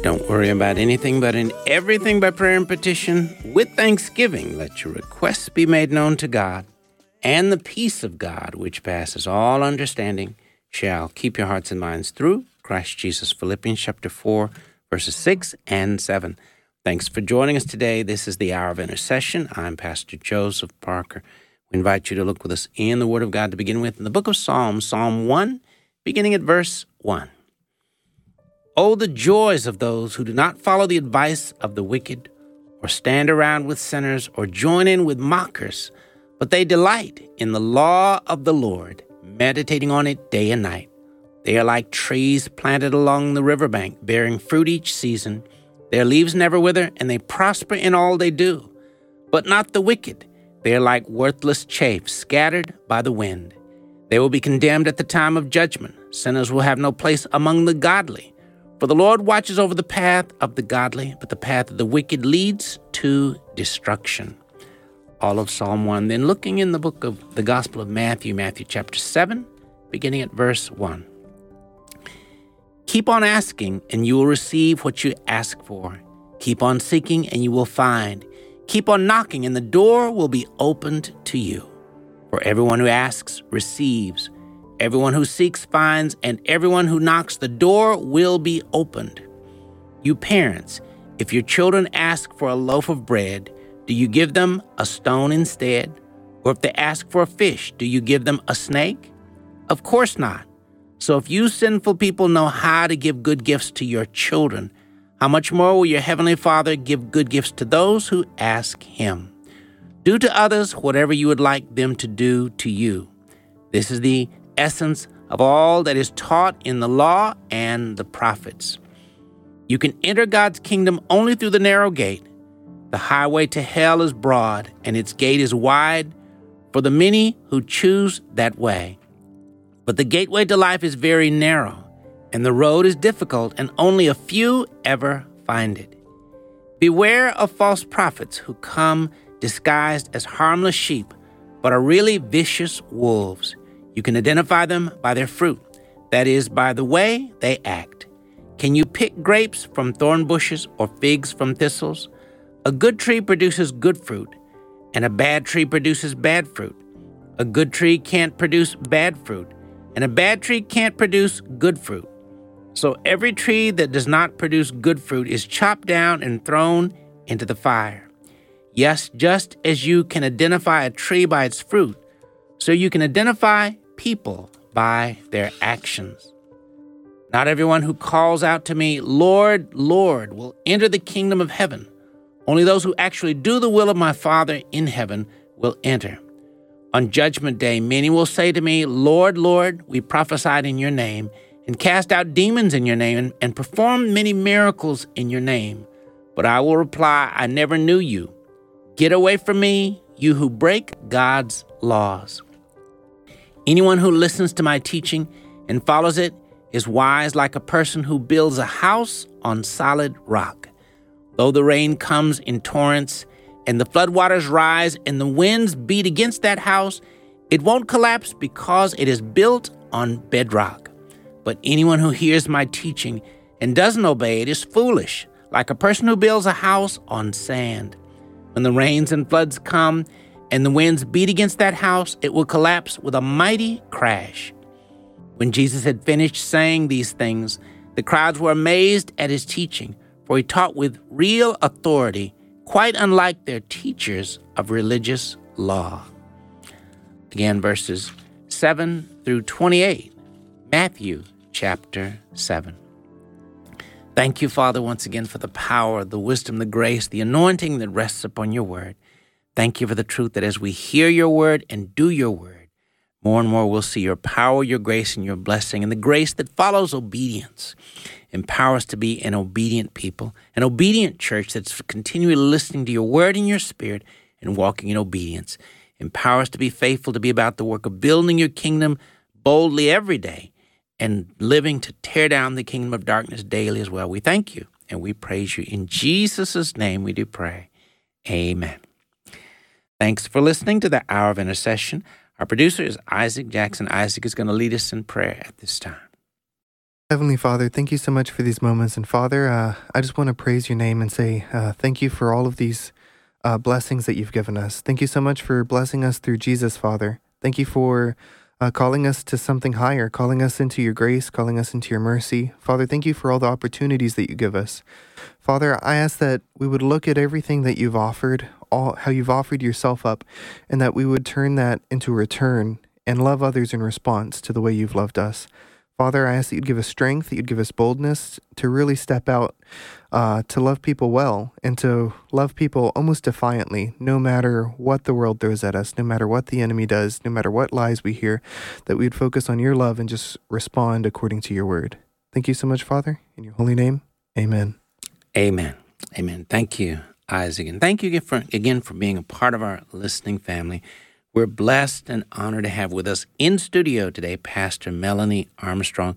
Don't worry about anything, but in everything by prayer and petition, with thanksgiving, let your requests be made known to God, and the peace of God, which passes all understanding, shall keep your hearts and minds through Christ Jesus. Philippians chapter 4, verses 6 and 7. Thanks for joining us today. This is the Hour of Intercession. I'm Pastor Joseph Parker. We invite you to look with us in the Word of God to begin with, in the book of Psalms, Psalm 1, beginning at verse 1. Oh, the joys of those who do not follow the advice of the wicked, or stand around with sinners, or join in with mockers, but they delight in the law of the Lord, meditating on it day and night. They are like trees planted along the riverbank, bearing fruit each season. Their leaves never wither, and they prosper in all they do. But not the wicked. They are like worthless chaff scattered by the wind. They will be condemned at the time of judgment. Sinners will have no place among the godly. For the Lord watches over the path of the godly, but the path of the wicked leads to destruction. All of Psalm 1. Then looking in the book of the Gospel of Matthew, Matthew chapter 7, beginning at verse 1. Keep on asking, and you will receive what you ask for. Keep on seeking, and you will find. Keep on knocking, and the door will be opened to you. For everyone who asks receives. Everyone who seeks finds, and everyone who knocks, the door will be opened. You parents, if your children ask for a loaf of bread, do you give them a stone instead? Or if they ask for a fish, do you give them a snake? Of course not. So if you sinful people know how to give good gifts to your children, how much more will your heavenly Father give good gifts to those who ask him? Do to others whatever you would like them to do to you. This is the essence of all that is taught in the law and the prophets. You can enter God's kingdom only through the narrow gate. The highway to hell is broad, and its gate is wide for the many who choose that way. But the gateway to life is very narrow, and the road is difficult, and only a few ever find it. Beware of false prophets who come disguised as harmless sheep, but are really vicious wolves. You can identify them by their fruit, that is, by the way they act. Can you pick grapes from thorn bushes or figs from thistles? A good tree produces good fruit, and a bad tree produces bad fruit. A good tree can't produce bad fruit, and a bad tree can't produce good fruit. So every tree that does not produce good fruit is chopped down and thrown into the fire. Yes, just as you can identify a tree by its fruit, so you can identify people by their actions. Not everyone who calls out to me, Lord, Lord, will enter the kingdom of heaven. Only those who actually do the will of my Father in heaven will enter. On judgment day, many will say to me, Lord, Lord, we prophesied in your name, and cast out demons in your name, and performed many miracles in your name. But I will reply, I never knew you. Get away from me, you who break God's laws. Anyone who listens to my teaching and follows it is wise like a person who builds a house on solid rock. Though the rain comes in torrents and the floodwaters rise and the winds beat against that house, it won't collapse because it is built on bedrock. But anyone who hears my teaching and doesn't obey it is foolish, like a person who builds a house on sand. When the rains and floods come and the winds beat against that house, it will collapse with a mighty crash. When Jesus had finished saying these things, the crowds were amazed at his teaching, for he taught with real authority, quite unlike their teachers of religious law. Again, verses 7 through 28, Matthew chapter 7. Thank you, Father, once again for the power, the wisdom, the grace, the anointing that rests upon your word. Thank you for the truth that as we hear your word and do your word, more and more we'll see your power, your grace, and your blessing, and the grace that follows obedience. Empower us to be an obedient people, an obedient church that's continually listening to your word and your spirit and walking in obedience. Empower us to be faithful, to be about the work of building your kingdom boldly every day and living to tear down the kingdom of darkness daily as well. We thank you and we praise you. In Jesus' name we do pray. Amen. Thanks for listening to the Hour of Intercession. Our producer is Isaac Jackson. Isaac is going to lead us in prayer at this time. Heavenly Father, thank you so much for these moments. And Father, I just want to praise your name and say thank you for all of these blessings that you've given us. Thank you so much for blessing us through Jesus, Father. Thank you for calling us to something higher, calling us into your grace, calling us into your mercy. Father, thank you for all the opportunities that you give us. Father, I ask that we would look at everything that you've offered, how you've offered yourself up, and that we would turn that into a return and love others in response to the way you've loved us. Father, I ask that you'd give us strength, that you'd give us boldness to really step out, to love people well, and to love people almost defiantly, no matter what the world throws at us, no matter what the enemy does, no matter what lies we hear, that we'd focus on your love and just respond according to your word. Thank you so much, Father. In your holy name, amen. Amen. Amen. Thank you, Isaac. And thank you again for being a part of our listening family. We're blessed and honored to have with us in studio today Pastor Melanie Armstrong.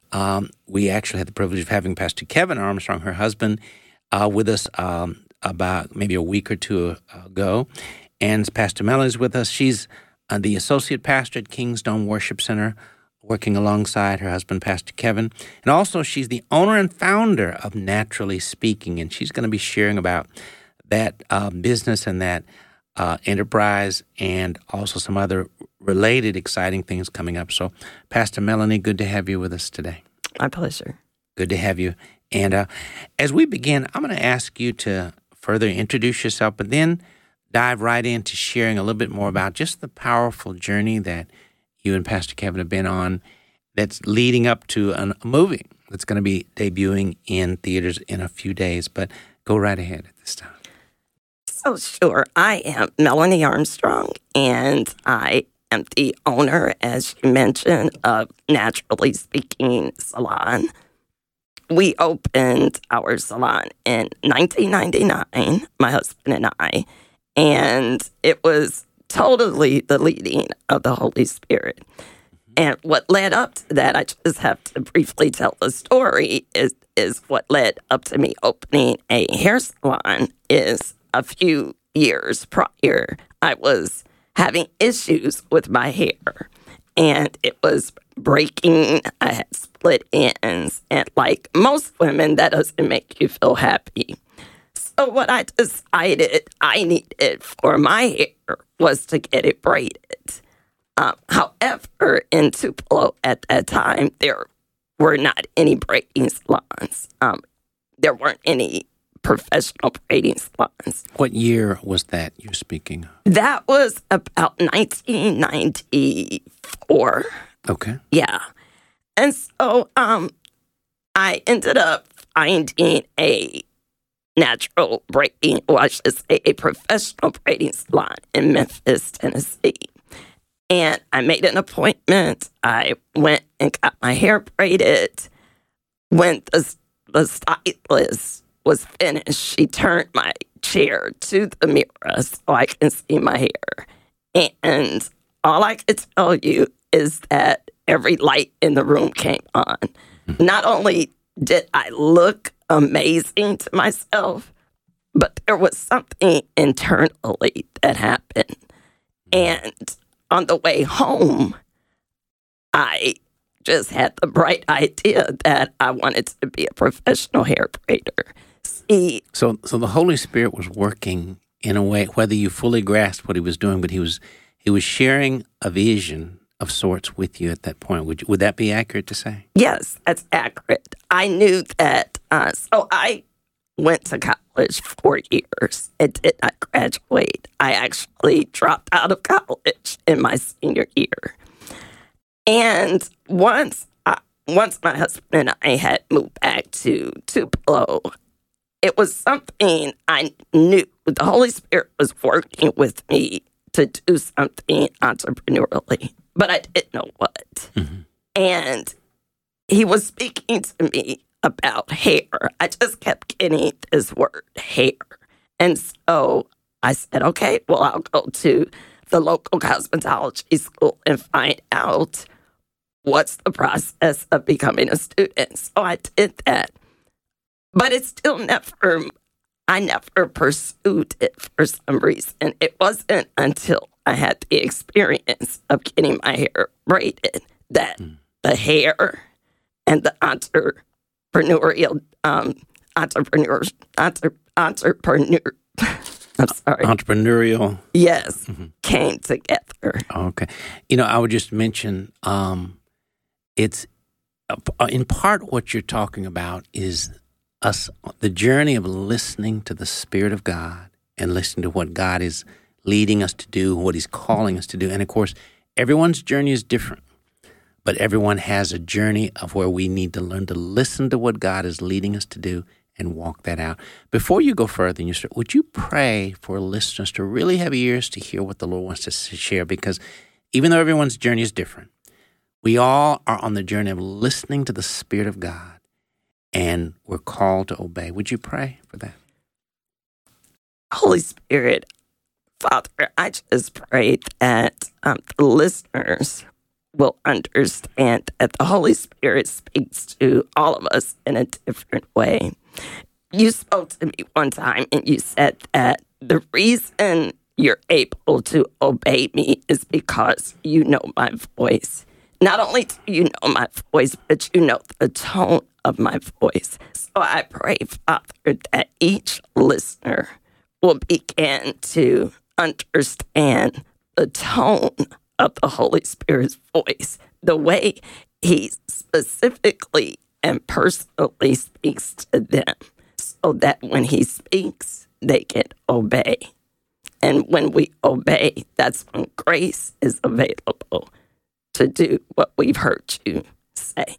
We actually had the privilege of having Pastor Kevin Armstrong, her husband, with us about maybe a week or two ago. And Pastor Melanie is with us. She's the associate pastor at Kingstone Worship Center, working alongside her husband, Pastor Kevin. And also she's the owner and founder of Naturally Speaking, and she's going to be sharing about that business and that enterprise, and also some other related exciting things coming up. So, Pastor Melanie, good to have you with us today. My pleasure. Good to have you. And as we begin, I'm going to ask you to further introduce yourself, but then dive right into sharing a little bit more about just the powerful journey that you and Pastor Kevin have been on that's leading up to a movie that's going to be debuting in theaters in a few days. But go right ahead at this time. Oh, sure. I am Melanie Armstrong, and I am the owner, as you mentioned, of Naturally Speaking Salon. We opened our salon in 1999, my husband and I, and it was totally the leading of the Holy Spirit. And what led up to that, I just have to briefly tell the story, is what led up to me opening a hair salon is a few years prior, I was having issues with my hair, and it was breaking. I had split ends, and like most women, that doesn't make you feel happy. So what I decided I needed for my hair was to get it braided. However, in Tupelo at that time, there were not any braiding salons. There weren't any professional braiding salons. What year was that you're speaking of? That was about 1994. Okay. Yeah. And so I ended up finding a natural braiding, or I should say a professional braiding salon in Memphis, Tennessee. And I made an appointment. I went and got my hair braided. When the stylist was finished, she turned my chair to the mirror so I can see my hair. And all I could tell you is that every light in the room came on. Not only did I look amazing to myself, but there was something internally that happened. And on the way home, I just had the bright idea that I wanted to be a professional hair braider. See, So the Holy Spirit was working in a way, whether you fully grasped what he was doing, but he was sharing a vision of sorts with you at that point. Would that be accurate to say? yes, that's accurate. I knew that. So I went to college 4 years and did not graduate. I actually dropped out of college in my senior year. And once my husband and I had moved back to Tupelo, it was something I knew the Holy Spirit was working with me to do something entrepreneurially, but I didn't know what. Mm-hmm. And he was speaking to me about hair. I just kept getting this word, hair. And so I said, okay, well, I'll go to the local cosmetology school and find out what's the process of becoming a student. So I did that. But it still I never pursued it for some reason. It wasn't until I had the experience of getting my hair braided that the hair and the entrepreneurial, I'm sorry. Entrepreneurial. Yes, came together. Okay. I would just mention it's in part what you're talking about is the journey of listening to the Spirit of God and listening to what God is leading us to do, what He's calling us to do. And of course, everyone's journey is different, but everyone has a journey of where we need to learn to listen to what God is leading us to do and walk that out. Before you go further, would you pray for listeners to really have ears to hear what the Lord wants to share? Because even though everyone's journey is different, we all are on the journey of listening to the Spirit of God, and we're called to obey. Would you pray for that? Holy Spirit, Father, I just pray that the listeners will understand that the Holy Spirit speaks to all of us in a different way. You spoke to me one time and you said that the reason you're able to obey me is because you know my voice. Not only do you know my voice, but you know the tone of my voice. So I pray, Father, that each listener will begin to understand the tone of the Holy Spirit's voice, the way He specifically and personally speaks to them, so that when He speaks, they can obey. And when we obey, that's when grace is available to do what we've heard you say.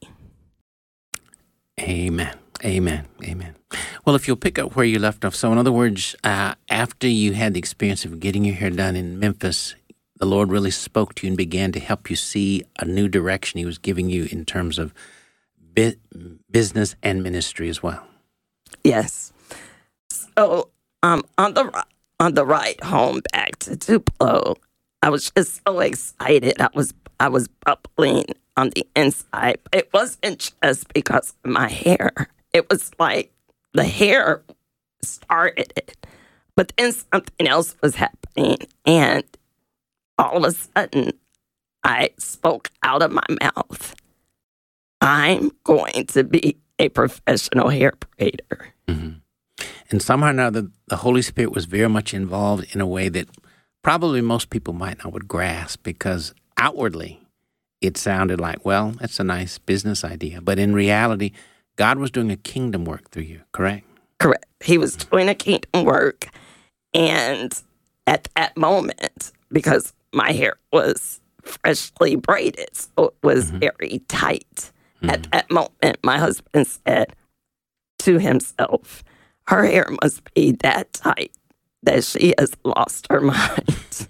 Amen. Amen. Amen. Well, if you'll pick up where you left off. So in other words, after you had the experience of getting your hair done in Memphis, the Lord really spoke to you and began to help you see a new direction He was giving you in terms of business and ministry as well. Yes. So on the ride home back to Tupelo, I was just so excited. I was bubbling on the inside. It wasn't just because of my hair. It was like the hair started it. But then something else was happening. And all of a sudden, I spoke out of my mouth. I'm going to be a professional hair braider. Mm-hmm. And somehow or another, the Holy Spirit was very much involved in a way that probably most people might not would grasp, because outwardly it sounded like, well, that's a nice business idea. But in reality, God was doing a kingdom work through you, correct? Correct. He was doing a kingdom work. And at that moment, because my hair was freshly braided, so it was very tight. Mm-hmm. At that moment, my husband said to himself, her hair must be that tight that she has lost her mind.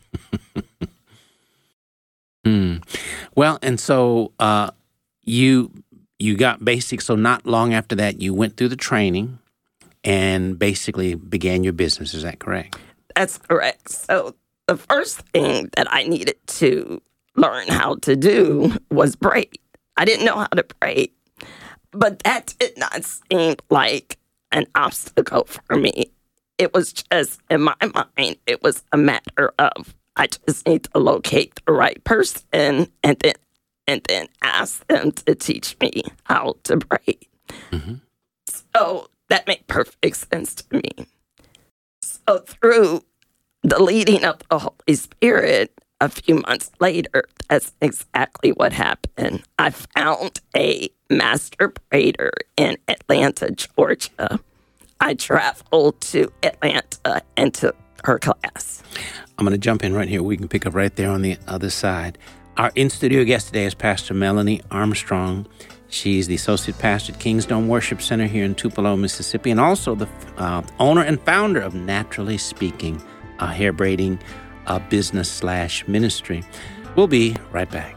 Well, and so you got basic. So not long after that, you went through the training and basically began your business. Is that correct? That's correct. So the first thing that I needed to learn how to do was braid. I didn't know how to braid, but that did not seem like an obstacle for me. It was just, in my mind, it was a matter of, I just need to locate the right person and then ask them to teach me how to braid. Mm-hmm. So that made perfect sense to me. So through the leading of the Holy Spirit, a few months later, that's exactly what happened. I found a master braider in Atlanta, Georgia. I traveled to Atlanta and took her class. I'm going to jump in right here. We can pick up right there on the other side. Our in-studio guest today is Pastor Melanie Armstrong. She's the associate pastor at Kingsdome Worship Center here in Tupelo, Mississippi, and also the owner and founder of Naturally Speaking, a hair braiding business/ministry. We'll be right back.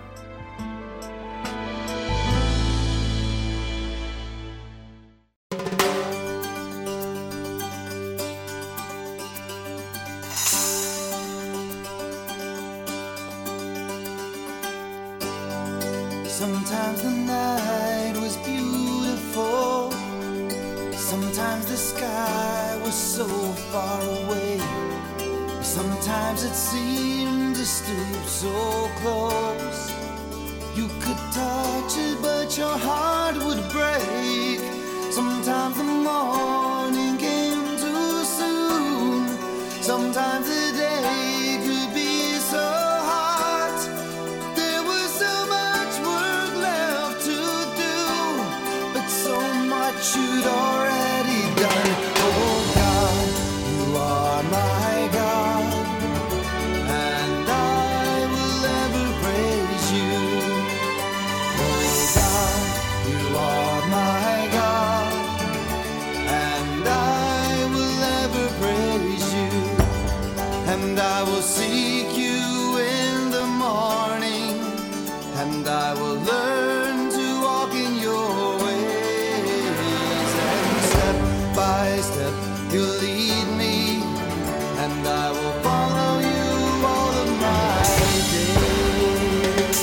Sometimes the night was beautiful. Sometimes the sky was so far away. Sometimes it seemed to stoop so close. You could touch it, but your heart would break. Sometimes the morning came too soon. Sometimes the day could be so hot. There was so much work left to do, but so much you'd already done. Oh God, you are my God, and I will ever praise you. Oh God, you are my God, and I will ever praise you. And I will seek you in the morning, and I will learn to walk in your ways. And step by step you lead me, and I will follow you all of my days.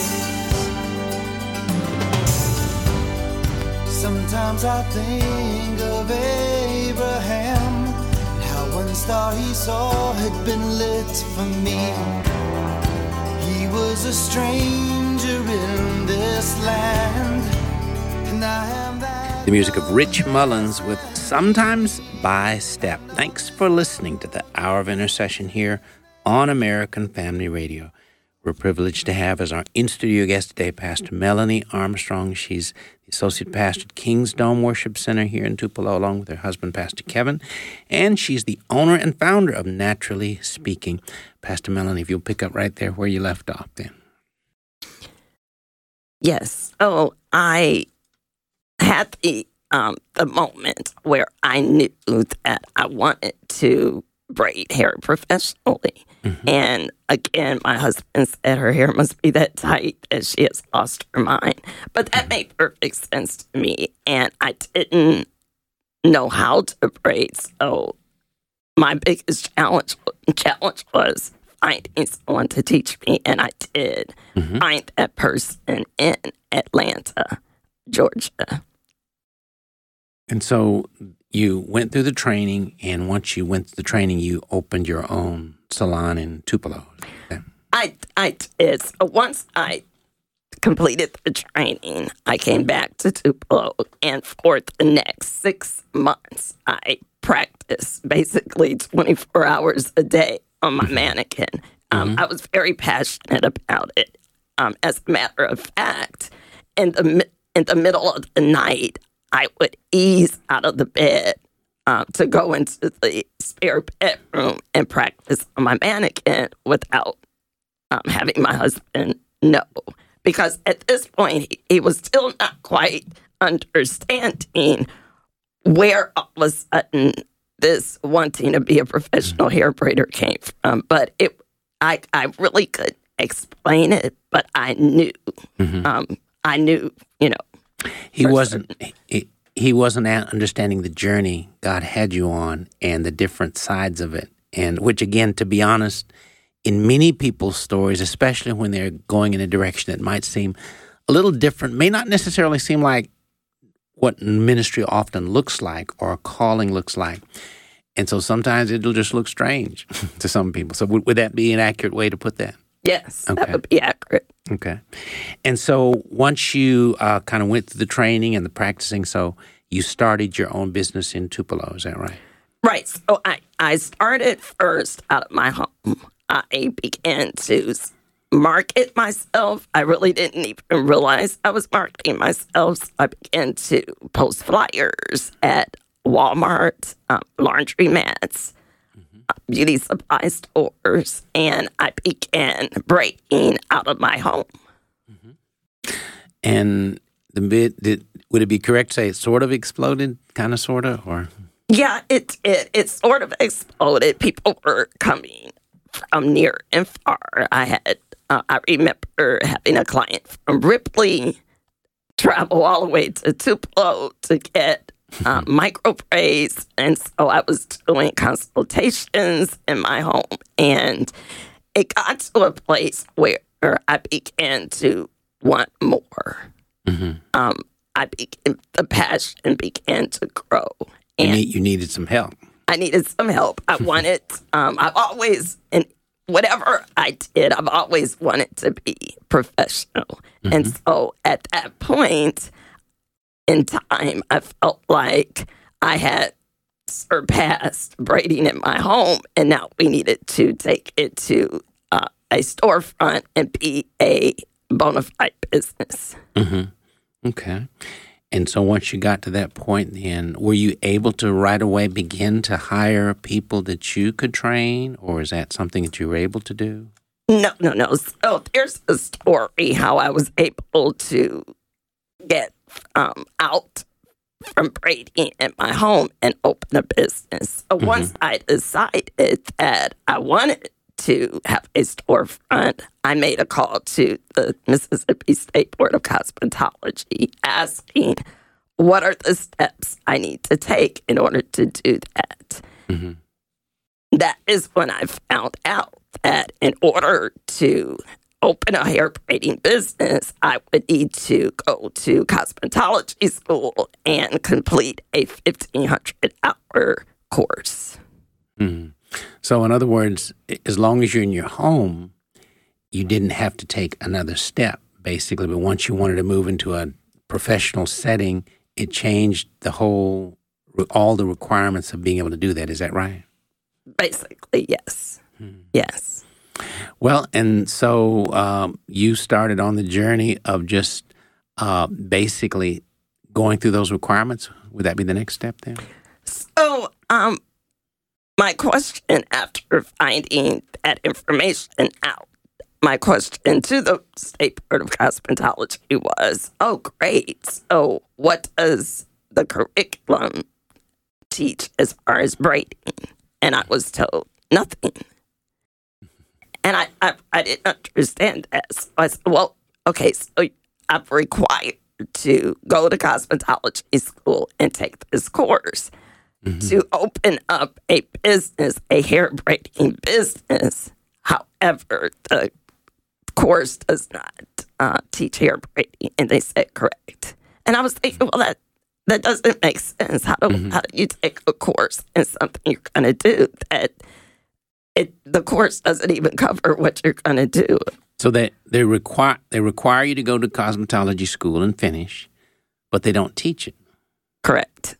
Sometimes I think of Abraham, how one star he saw had been lit for me. He was a stranger in this land, and I am that. The music of Rich Mullins with Sometimes by Step. Thanks for listening to the Hour of Intercession here on American Family Radio. We're privileged to have as our in-studio guest today Pastor Melanie Armstrong. She's the Associate Pastor at King's Dome Worship Center here in Tupelo, along with her husband, Pastor Kevin. And she's the owner and founder of Naturally Speaking. Pastor Melanie, if you'll pick up right there where you left off then. Yes. Oh, I had the moment where I knew that I wanted to braid hair professionally. Mm-hmm. And again, my husband said her hair must be that tight that she has lost her mind. But that made perfect sense to me. And I didn't know how to braid. So my biggest challenge was finding someone to teach me. And I did find that person in Atlanta, Georgia. And so you went through the training, and once you went through the training, you opened your own salon in Tupelo. Okay. I did. So once I completed the training, I came back to Tupelo, and for the next 6 months, I practiced basically 24 hours a day on my mannequin. I was very passionate about it. As a matter of fact, in the middle of the night, I would ease out of the bed to go into the spare bedroom and practice on my mannequin without having my husband know. Because at this point, he was still not quite understanding where all of a sudden this wanting to be a professional hair braider came from. But I really couldn't explain it, but I knew. I knew, He wasn't understanding the journey God had you on and the different sides of it. And which, again, to be honest, in many people's stories, especially when they're going in a direction that might seem a little different, may not necessarily seem like what ministry often looks like or a calling looks like. And so sometimes it'll just look strange to some people. So would that be an accurate way to put that? Yes, Okay. that would be accurate. Okay. And so once you kind of went through the training and the practicing, so you started your own business in Tupelo, is that right? Right. So I started first out of my home. I began to market myself. I really didn't even realize I was marketing myself. So I began to post flyers at Walmart, laundromats, beauty supply stores, and I began braiding out of my home. And would it be correct to say it sort of exploded, kind of, sort of, or? Yeah, it sort of exploded. People were coming from near and far. I remember having a client from Ripley travel all the way to Tupelo to get micro braids, and so I was doing consultations in my home, and it got to a place where I began to want more. The passion began to grow, and you needed some help. I needed some help. I wanted. I've always, and whatever I did, I've always wanted to be professional. And so at that point in time, I felt like I had surpassed braiding in my home, and now we needed to take it to a storefront and be a bona fide business. Okay. And so once you got to that point, then were you able to right away begin to hire people that you could train, or is that something that you were able to do? No. So there's a story how I was able to get out from braiding in my home and open a business. So once I decided that I wanted to have a storefront, I made a call to the Mississippi State Board of Cosmetology asking, what are the steps I need to take in order to do that? That is when I found out that in order to open a hair braiding business, I would need to go to cosmetology school and complete a 1,500-hour course. So in other words, as long as you're in your home, you didn't have to take another step, basically. But once you wanted to move into a professional setting, it changed all the requirements of being able to do that. Is that right? Basically, yes. Yes. Well, and so you started on the journey of just basically going through those requirements. Would that be the next step then? So, my question after finding that information out, my question to the State Board of Cosmetology was, oh, great. So what does the curriculum teach as far as braiding? And I was told nothing. And I didn't understand that. So I said, well, okay, so I'm required to go to cosmetology school and take this course. To open up a business, a hair braiding business. However, the course does not teach hair braiding, and they said correct. And I was thinking, well, that doesn't make sense. How do you take a course in something you're going to do that the course doesn't even cover what you're going to do? So they require you to go to cosmetology school and finish, but they don't teach it. Correct.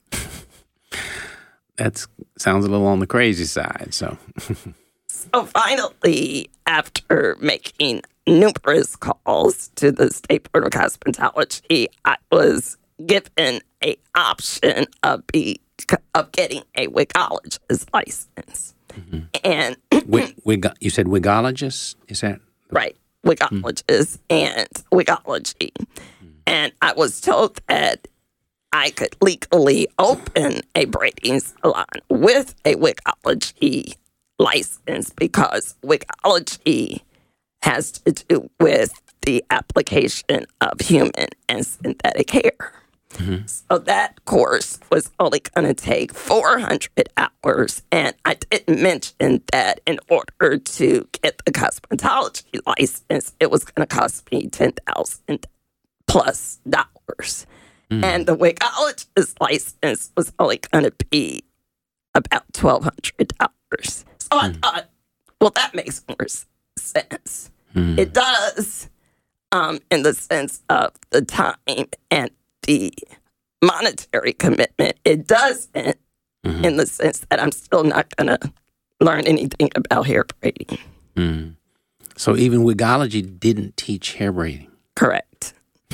That sounds a little on the crazy side. So finally, after making numerous calls to the State Board of Cosmetology, I was given an option of getting a wigologist license. And you said wigologist? Is that right? Wigologist and wigology. And I was told that I could legally open a braiding salon with a wigology license because wigology has to do with the application of human and synthetic hair. So that course was only going to take 400 hours. And I didn't mention that in order to get the cosmetology license, it was going to cost me $10,000 plus dollars. And the wigologist license was only going to be about $1,200. So I thought, well, that makes more sense. It does, in the sense of the time and the monetary commitment. It doesn't, in the sense that I'm still not going to learn anything about hair braiding. So even wigology didn't teach hair braiding? Correct.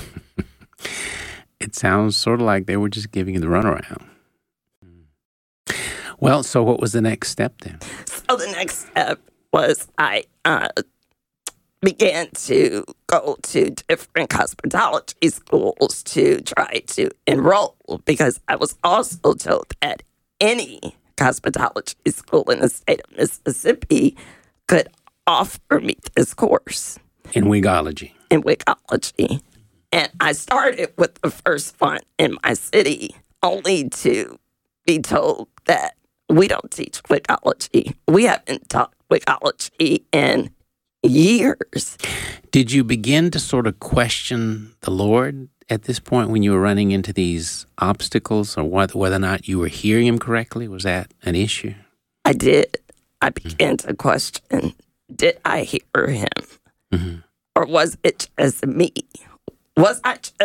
It sounds sort of like they were just giving you the runaround. Well, so what was the next step then? So the next step was I began to go to different cosmetology schools to try to enroll because I was also told that any cosmetology school in the state of Mississippi could offer me this course. In wigology? In wigology. And I started with the first one in my city, only to be told that we don't teach wigology. We haven't taught wigology in years. Did you begin to sort of question the Lord at this point when you were running into these obstacles, or whether or not you were hearing him correctly? Was that an issue? I did. I began to question did I hear him? Mm-hmm. Or was it just me? Was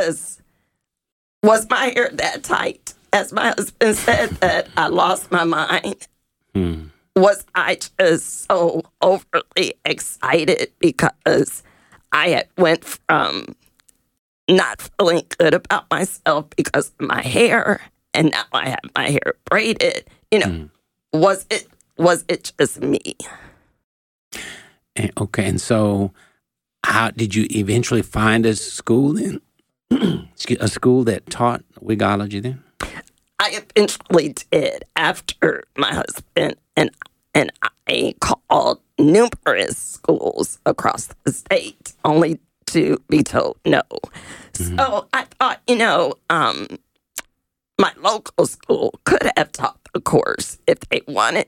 my hair that tight? As my husband said that I lost my mind. Mm. Was I just so overly excited because I had went from not feeling good about myself because of my hair, and now I have my hair braided? Was it just me? Okay, and so how did you eventually find a school then? A school that taught wigology then? I eventually did after my husband and I called numerous schools across the state only to be told no. Mm-hmm. So I thought, my local school could have taught the course if they wanted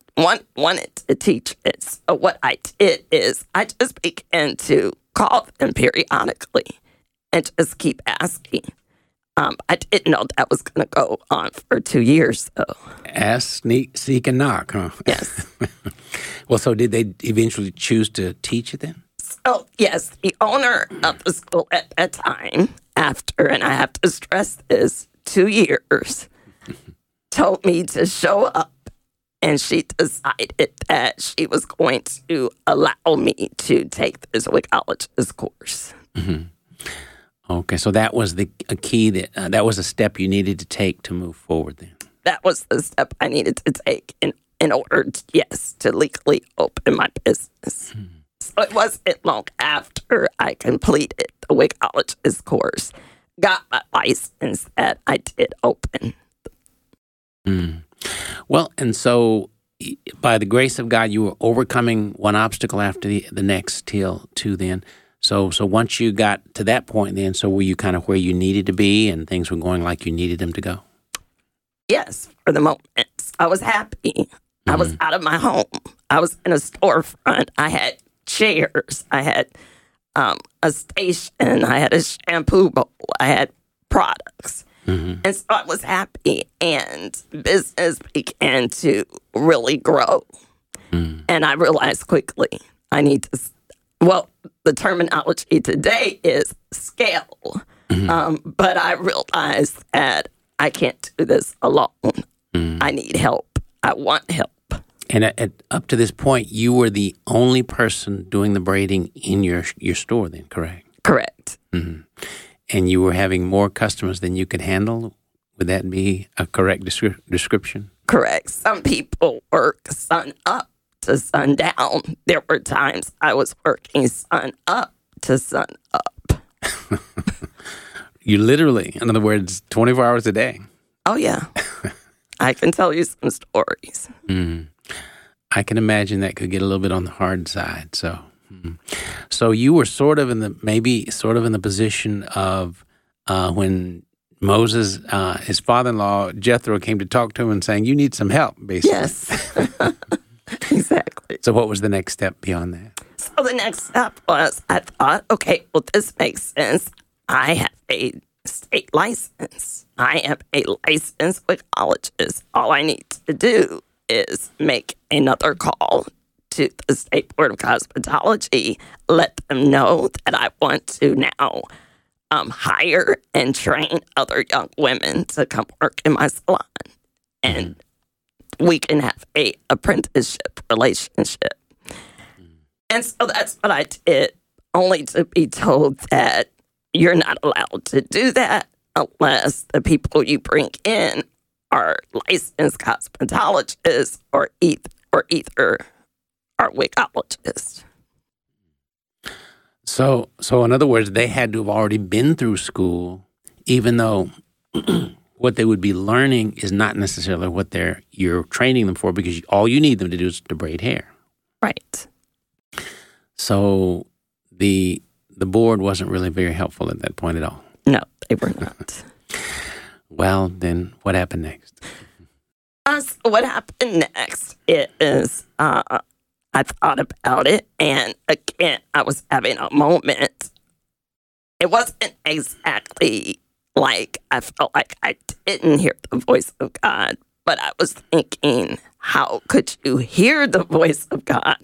to teach it. So what I did is I just began to call them periodically and just keep asking. I didn't know that was going to go on for 2 years, though. Ask, seek, and knock, huh? Yes. Well, so did they eventually choose to teach it then? So, yes, the owner of the school at that time, after, and I have to stress this, 2 years, told me to show up, and she decided that she was going to allow me to take this wigologist course. Mm-hmm. Okay, so that was a key that was a step you needed to take to move forward then. That was the step I needed to take in order, to legally open my business. Mm-hmm. So it wasn't long after I completed the wigologist course, got my license, that I did open. Mm. Well, and so by the grace of God, you were overcoming one obstacle after the next till two then. So once you got to that point then, so were you kind of where you needed to be and things were going like you needed them to go? Yes, for the moment. I was happy. Mm-hmm. I was out of my home. I was in a storefront. I had chairs. I had a station. I had a shampoo bowl. I had products. Mm-hmm. And so I was happy, and business began to really grow. Mm-hmm. And I realized quickly I need to, the terminology today is scale. Mm-hmm. But I realized that I can't do this alone. Mm-hmm. I need help. I want help. And up to this point, you were the only person doing the braiding in your store then, correct? Correct. Mm-hmm. And you were having more customers than you could handle? Would that be a correct description? Correct. Some people work sun up to sun down. There were times I was working sun up to sun up. You literally, in other words, 24 hours a day. Oh, yeah. I can tell you some stories. Mm. I can imagine that could get a little bit on the hard side. So you were sort of in the position of when Moses, his father-in-law, Jethro, came to talk to him and saying, you need some help, basically. Yes, exactly. So what was the next step beyond that? So the next step was, I thought, okay, well, this makes sense. I have a state license. I am a licensed wigologist. All I need to do is make another call to the State Board of Cosmetology, let them know that I want to now hire and train other young women to come work in my salon. And we can have a apprenticeship relationship. And so that's what I did, only to be told that you're not allowed to do that unless the people you bring in are licensed cosmetologists or either are wigologists. So in other words, they had to have already been through school, even though what they would be learning is not necessarily what you're training them for, because all you need them to do is to braid hair. Right. So the board wasn't really very helpful at that point at all. No, they were not. Well, then what happened next? So what happened next is I thought about it, and again, I was having a moment. It wasn't exactly like I felt like I didn't hear the voice of God, but I was thinking, how could you hear the voice of God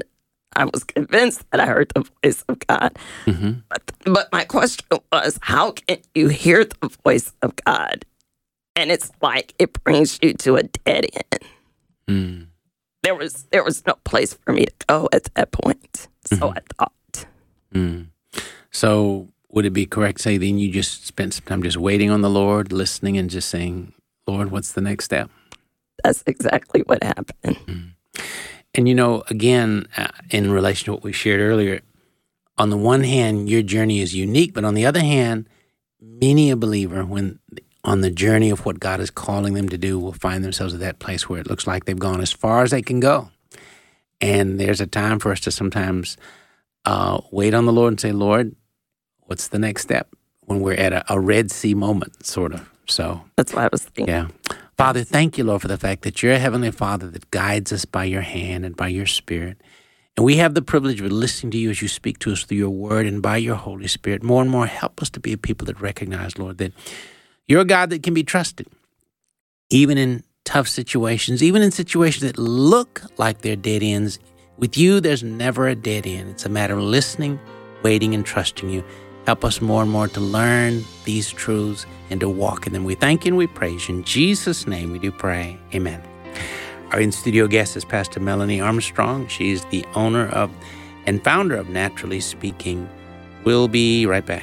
I was convinced that I heard the voice of God. Mm-hmm. But my question was, how can you hear the voice of God and it's like it brings you to a dead end? Mm. There was no place for me to go at that point. So I thought. Mm. So would it be correct to say then you just spent some time just waiting on the Lord, listening and just saying, Lord, what's the next step? That's exactly what happened. Mm. And, you know, again, in relation to what we shared earlier, on the one hand, your journey is unique, but on the other hand, many a believer, when on the journey of what God is calling them to do, will find themselves at that place where it looks like they've gone as far as they can go. And there's a time for us to sometimes wait on the Lord and say, Lord, what's the next step? When we're at a Red Sea moment, sort of. So that's what I was thinking. Yeah. Father, thank you, Lord, for the fact that you're a Heavenly Father that guides us by your hand and by your Spirit. And we have the privilege of listening to you as you speak to us through your word and by your Holy Spirit. More and more, help us to be a people that recognize, Lord, that you're a God that can be trusted, even in tough situations, even in situations that look like they're dead ends. With you, there's never a dead end. It's a matter of listening, waiting, and trusting you. Help us more and more to learn these truths and to walk in them. We thank you and we praise you. In Jesus' name we do pray. Amen. Our in-studio guest is Pastor Melanie Armstrong. She's the owner of and founder of Naturally Speaking. We'll be right back.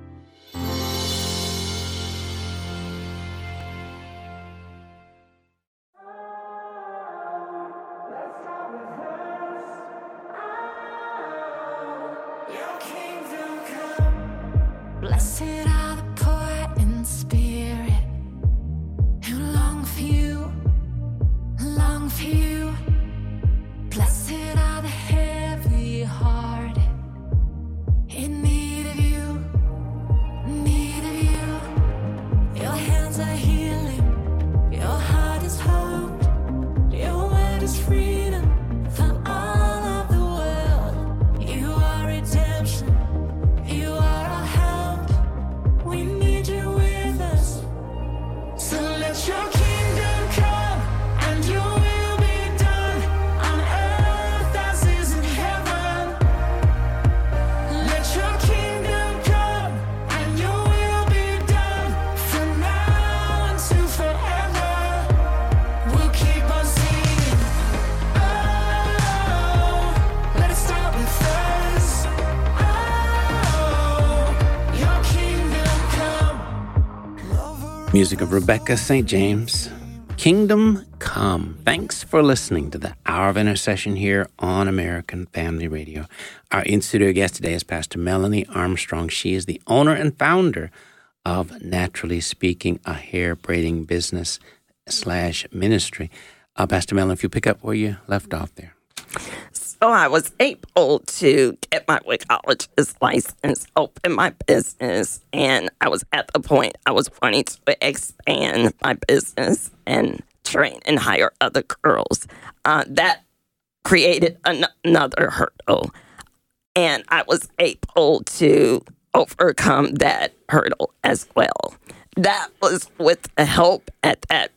Blessed are the poor in spirit, who long for you, long for you. Blessed are the heavy hearted, in need of you, need of you. Your hands are healing, your heart is hope, your word is freedom for all of the world. You are redemption, you are our help. We need you with us. So let your kingdom come and your will be done on earth as is in heaven. Let your kingdom come and your will be done from now until forever. We'll keep on singing. Oh, let it start with us. Oh, your kingdom come. Music of Rebecca St. James, Kingdom Come. Thanks for listening to the Hour of Intercession here on American Family Radio. Our in-studio guest today is Pastor Melanie Armstrong. She is the owner and founder of Naturally Speaking, a hair braiding business / ministry. Pastor Melanie, if you pick up where you left off there. So I was able to get my wigologist license, open my business, and I was at the point I was wanting to expand my business and train and hire other girls. That created another hurdle, and I was able to overcome that hurdle as well. That was with the help at that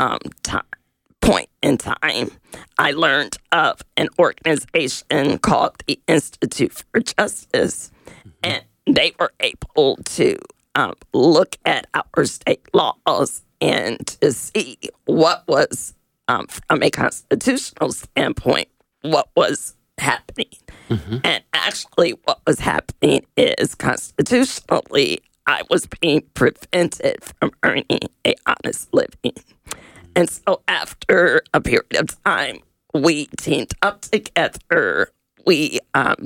point in time. I learned of an organization called the Institute for Justice, and they were able to look at our state laws and to see what was, from a constitutional standpoint, what was happening. And actually what was happening is constitutionally, I was being prevented from earning an honest living. And so after a period of time, we teamed up together. We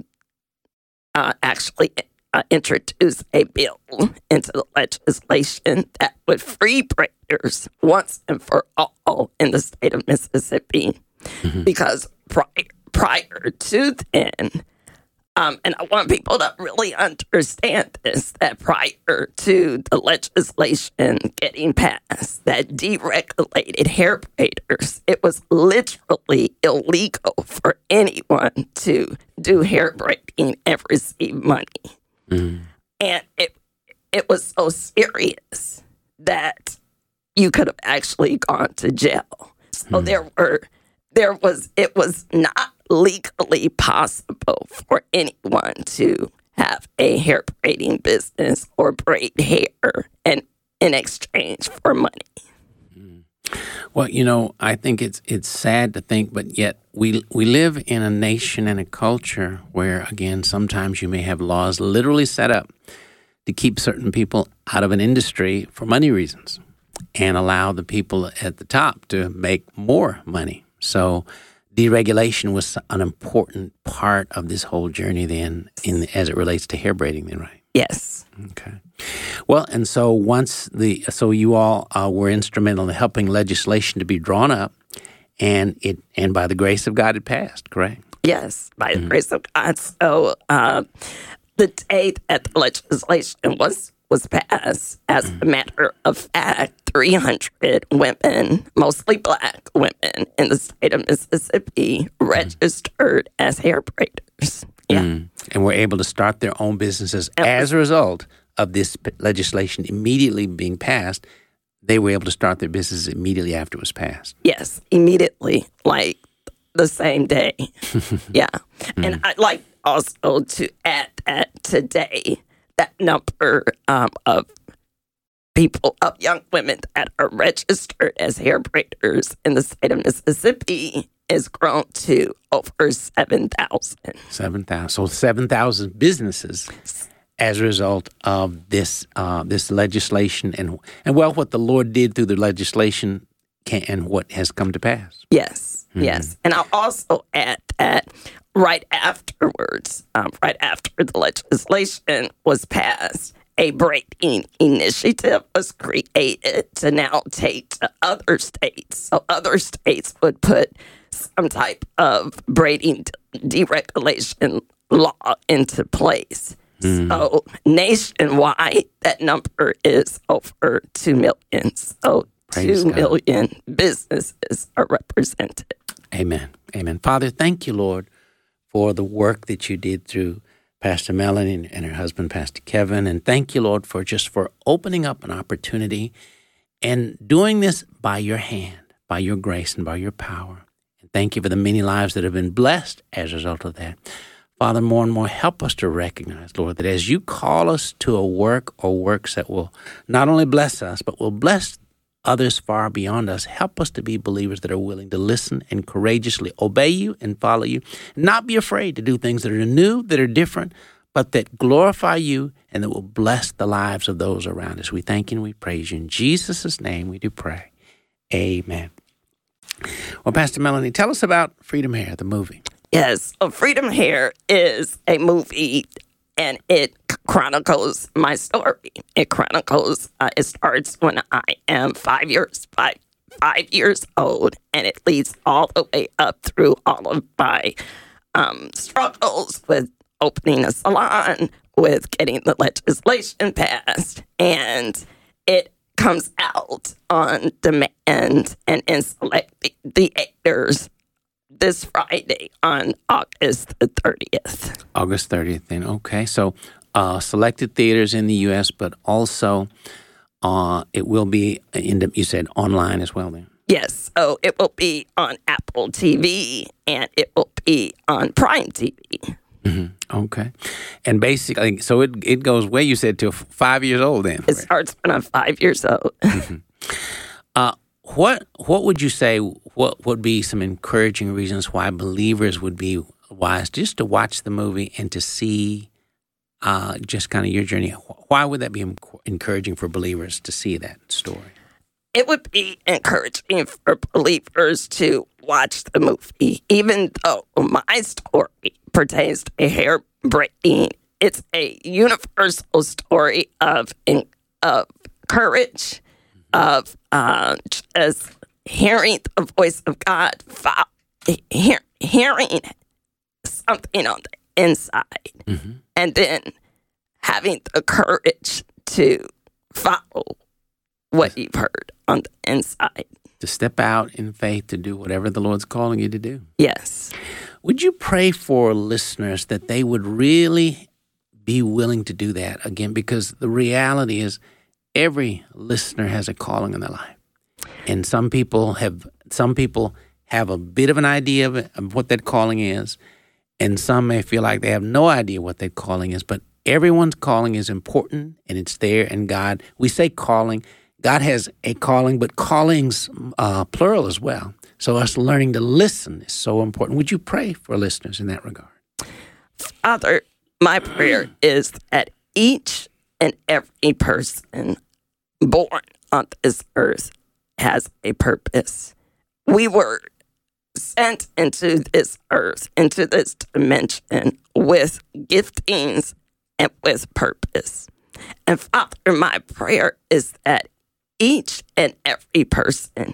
actually introduced a bill into the legislation that would free braiders once and for all in the state of Mississippi. Because prior to then, and I want people to really understand this, that prior to the legislation getting passed that deregulated hair braiders, it was literally illegal for anyone to do hair braiding and receive money. And it was so serious that you could have actually gone to jail. So it was not legally possible for anyone to have a hair braiding business or braid hair and in exchange for money. Well, I think it's sad to think, but yet we live in a nation and a culture where, again, sometimes you may have laws literally set up to keep certain people out of an industry for money reasons and allow the people at the top to make more money. So deregulation was an important part of this whole journey then as it relates to hair braiding then, right? Yes. Okay. Well, and so so you all were instrumental in helping legislation to be drawn up, and by the grace of God it passed, correct? Yes, by the grace of God. So the date that the legislation was passed, as a matter of fact, 300 women, mostly Black women in the state of Mississippi, registered as hair braiders. Yeah. And were able to start their own businesses as a result of this legislation immediately being passed. They were able to start their businesses immediately after it was passed. Yes, immediately, like the same day. Yeah. And I'd like also to add that today, that number of people, of young women that are registered as hair braiders in the state of Mississippi is grown to over 7,000. 7,000. So 7,000 businesses as a result of this legislation and what the Lord did through the legislation and what has come to pass. Yes, yes. And I'll also add that right afterwards, right after the legislation was passed, a braiding initiative was created to now take to other states. So other states would put some type of braiding deregulation law into place. So nationwide, that number is over 2 million. So Praise 2 God. million businesses are represented. Amen. Amen. Father, thank you, Lord, for the work that you did through Pastor Melanie and her husband, Pastor Kevin. And thank you, Lord, for opening up an opportunity and doing this by your hand, by your grace and by your power. And thank you for the many lives that have been blessed as a result of that. Father, more and more help us to recognize, Lord, that as you call us to a work or works that will not only bless us, but will bless others far beyond us, help us to be believers that are willing to listen and courageously obey you and follow you. Not be afraid to do things that are new, that are different, but that glorify you and that will bless the lives of those around us. We thank you and we praise you. In Jesus' name we do pray. Amen. Well, Pastor Melanie, tell us about Freedom Hair, the movie. Yes, Freedom Hair is a movie, and it chronicles my story. It starts when I am 5 years old, and it leads all the way up through all of my struggles with opening a salon, with getting the legislation passed, and it comes out on demand and in select theaters this Friday on August the 30th. August 30th, then. Okay. So selected theaters in the U.S., but also it will be, you said, online as well, then? Yes. So it will be on Apple TV and it will be on Prime TV. Mm-hmm. Okay. And basically, so it goes where you said to 5 years old then? It starts when I'm 5 years old. What would you say, what would be some encouraging reasons why believers would be wise just to watch the movie and to see just kind of your journey? Why would that be encouraging for believers to see that story? It would be encouraging for believers to watch the movie, even though my story pertains to hair braiding. It's a universal story of courage, of just hearing the voice of God, hearing something on the inside, and then having the courage to follow what you've heard on the inside. To step out in faith to do whatever the Lord's calling you to do. Yes. Would you pray for listeners that they would really be willing to do that again? Because the reality is every listener has a calling in their life. And some people have have a bit of an idea of what that calling is, and some may feel like they have no idea what that calling is, but everyone's calling is important, and it's there, and God, we say calling, God has a calling, but callings plural as well. So us learning to listen is so important. Would you pray for listeners in that regard? Father, my prayer is that each and every person born on this earth has a purpose. We were sent into this earth, into this dimension with giftings and with purpose. And Father, my prayer is that each and every person,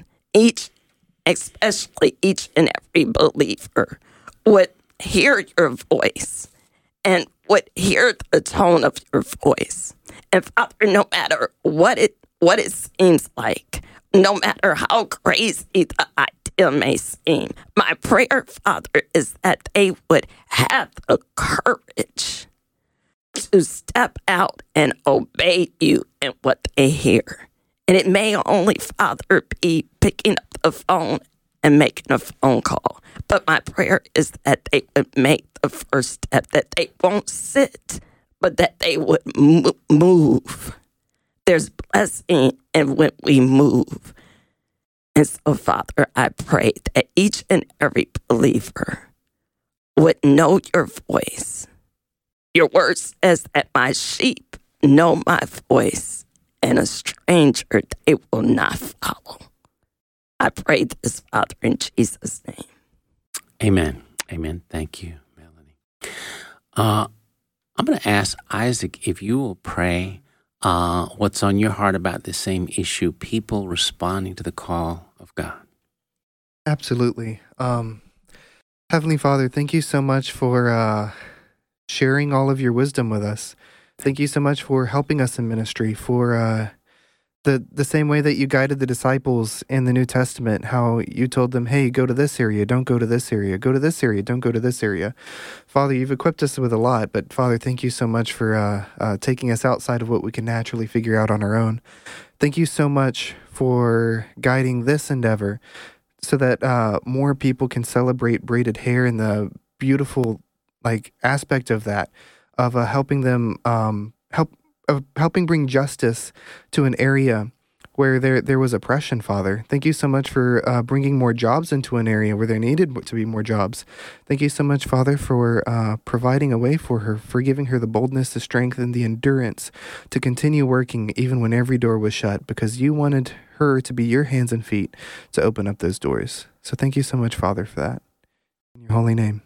especially each and every believer, would hear your voice and would hear the tone of your voice. And Father, no matter what it seems like, no matter how crazy the idea may seem, my prayer, Father, is that they would have the courage to step out and obey you in what they hear. And it may only, Father, be picking up the phone and making a phone call. But my prayer is that they would make the first step, that they won't sit, but that they would move. There's blessing in when we move. And so, Father, I pray that each and every believer would know your voice. Your word says that my sheep know my voice, and a stranger they will not follow. I pray this, Father, in Jesus' name. Amen. Amen. Thank you, Melanie. I'm going to ask Isaac if you will pray what's on your heart about this same issue, people responding to the call of God. Absolutely. Heavenly Father, thank you so much for sharing all of your wisdom with us. Thank you so much for helping us in ministry, for the same way that you guided the disciples in the New Testament, how you told them, hey, go to this area, don't go to this area, go to this area, don't go to this area. Father, you've equipped us with a lot, but Father, thank you so much for taking us outside of what we can naturally figure out on our own. Thank you so much for guiding this endeavor so that more people can celebrate braided hair and the beautiful aspect of that, of helping them helping bring justice to an area where there was oppression, Father. Thank you so much for bringing more jobs into an area where there needed to be more jobs. Thank you so much, Father, for providing a way for her, for giving her the boldness, the strength, and the endurance to continue working even when every door was shut, because you wanted her to be your hands and feet to open up those doors. So thank you so much, Father, for that. In your holy name.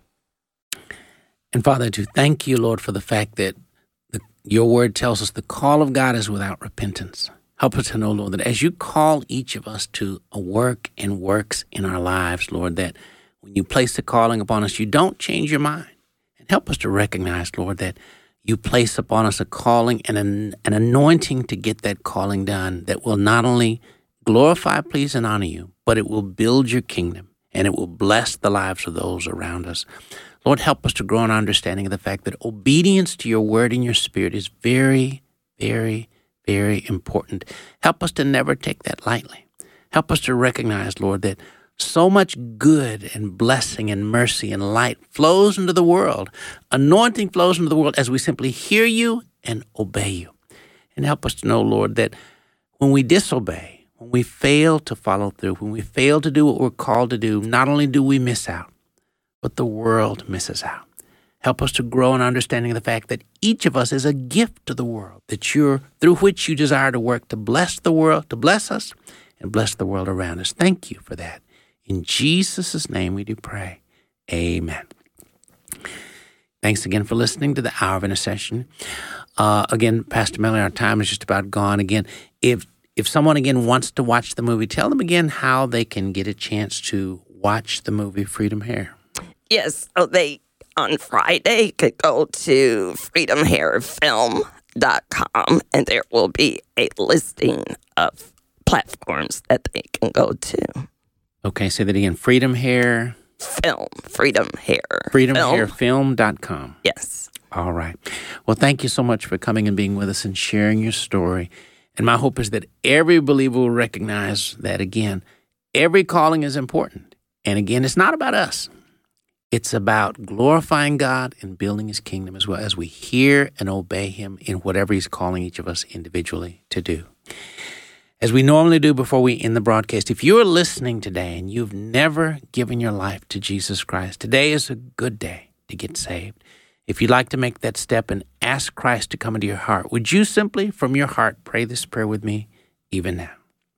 And Father, to thank you, Lord, for the fact that your word tells us the call of God is without repentance. Help us to know, Lord, that as you call each of us to a work and works in our lives, Lord, that when you place the calling upon us, you don't change your mind. And help us to recognize, Lord, that you place upon us a calling and an anointing to get that calling done that will not only glorify, please, and honor you, but it will build your kingdom and it will bless the lives of those around us. Lord, help us to grow in our understanding of the fact that obedience to your word and your spirit is very, very, very important. Help us to never take that lightly. Help us to recognize, Lord, that so much good and blessing and mercy and light flows into the world. Anointing flows into the world as we simply hear you and obey you. And help us to know, Lord, that when we disobey, when we fail to follow through, when we fail to do what we're called to do, not only do we miss out, but the world misses out. Help us to grow in understanding the fact that each of us is a gift to the world, that you're through which you desire to work to bless the world, to bless us, and bless the world around us. Thank you for that. In Jesus' name we do pray. Amen. Thanks again for listening to the Hour of Intercession. Again, Pastor Melanie, our time is just about gone. Again, if someone again wants to watch the movie, tell them again how they can get a chance to watch the movie Freedom Hair. Yes, so they, on Friday, could go to freedomhairfilm.com, and there will be a listing of platforms that they can go to. Okay, say that again. Freedom Hair... Film. Freedom Hair. freedomhairfilm.com. Yes. All right. Well, thank you so much for coming and being with us and sharing your story. And my hope is that every believer will recognize that, again, every calling is important. And again, it's not about us. It's about glorifying God and building his kingdom as well as we hear and obey him in whatever he's calling each of us individually to do. As we normally do before we end the broadcast, if you're listening today and you've never given your life to Jesus Christ, today is a good day to get saved. If you'd like to make that step and ask Christ to come into your heart, would you simply, from your heart, pray this prayer with me even now?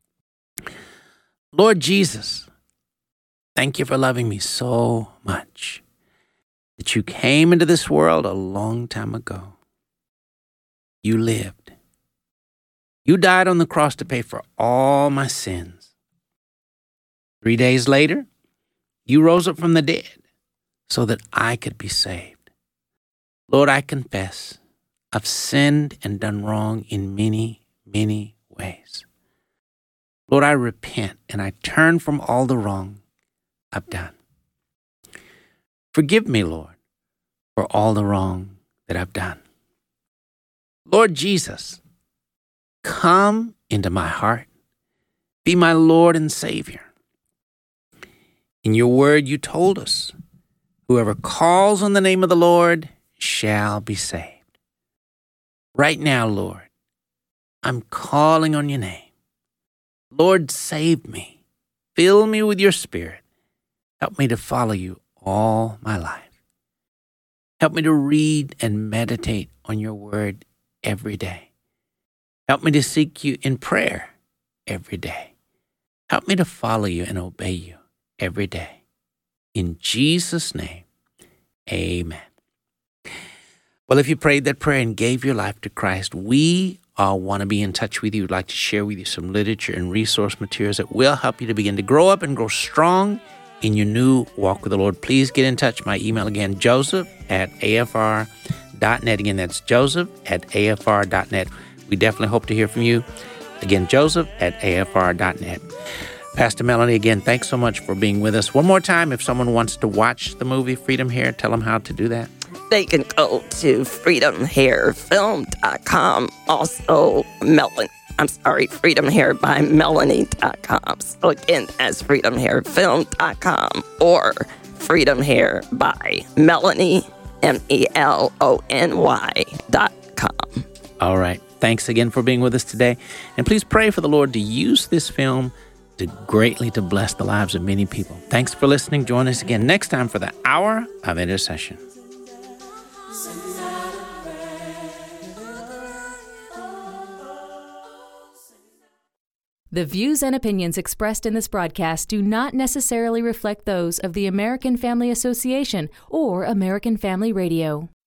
Lord Jesus, thank you for loving me so much that you came into this world a long time ago. You lived. You died on the cross to pay for all my sins. 3 days later, you rose up from the dead so that I could be saved. Lord, I confess I've sinned and done wrong in many, many ways. Lord, I repent and I turn from all the wrong I've done. Forgive me, Lord, for all the wrong that I've done. Lord Jesus, come into my heart. Be my Lord and Savior. In your word, you told us, whoever calls on the name of the Lord shall be saved. Right now, Lord, I'm calling on your name. Lord, save me. Fill me with your Spirit. Help me to follow you all my life. Help me to read and meditate on your word every day. Help me to seek you in prayer every day. Help me to follow you and obey you every day. In Jesus' name, amen. Well, if you prayed that prayer and gave your life to Christ, we all want to be in touch with you. We'd like to share with you some literature and resource materials that will help you to begin to grow up and grow strong in your new walk with the Lord. Please get in touch. My email again, joseph@afr.net. Again, that's joseph@afr.net. We definitely hope to hear from you. Again, joseph@afr.net. Pastor Melanie, again, thanks so much for being with us. One more time, if someone wants to watch the movie Freedom Hair, tell them how to do that. They can go to freedomhairfilm.com. Also, freedomhairbymelanie.com. So again, that's freedomhairfilm.com or freedomhairbymelanie, MELONY.com. All right. Thanks again for being with us today. And please pray for the Lord to use this film to greatly to bless the lives of many people. Thanks for listening. Join us again next time for the Hour of Intercession. The views and opinions expressed in this broadcast do not necessarily reflect those of the American Family Association or American Family Radio.